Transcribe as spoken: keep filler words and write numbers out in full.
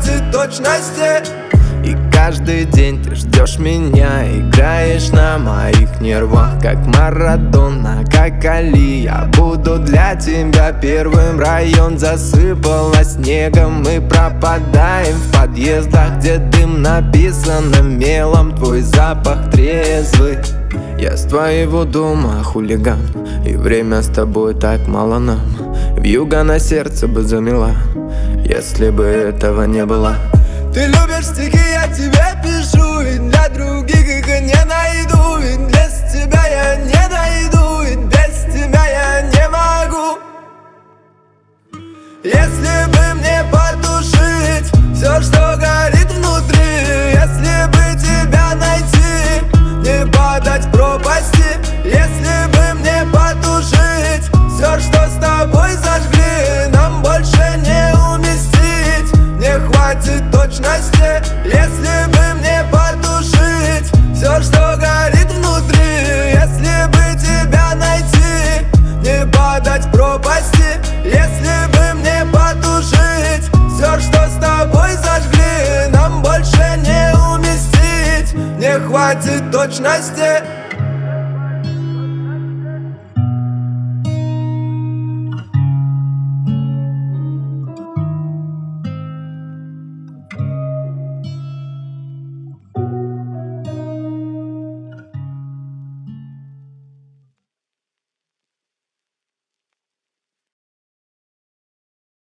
хватит точности. И каждый день ты ждешь меня, играешь на моих нервах, как Марадона, как Али. Я буду для тебя первым. Район засыпало снегом, мы пропадаем в подъездах, где дым написано мелом. Твой запах трезвый. Я с твоего дома хулиган, и время с тобой так мало нам. Вьюга на сердце бы замела, если бы этого не было. Ты любишь стихи, я тебе пишу, и для других их не найду, и без тебя я не найду, и без тебя я не могу. Если бы мне потушить все, что горит внутри, если бы тебя найти, не падать в пропасти. Если бы мне потушить все, что с тобой зажгли, нам больше не уместить, не хватит точности. Если бы мне потушить все, что горит внутри, если бы тебя найти, не падать в пропасти. Если бы мне потушить все, что с тобой зажгли, нам больше не уместить, не хватит точности.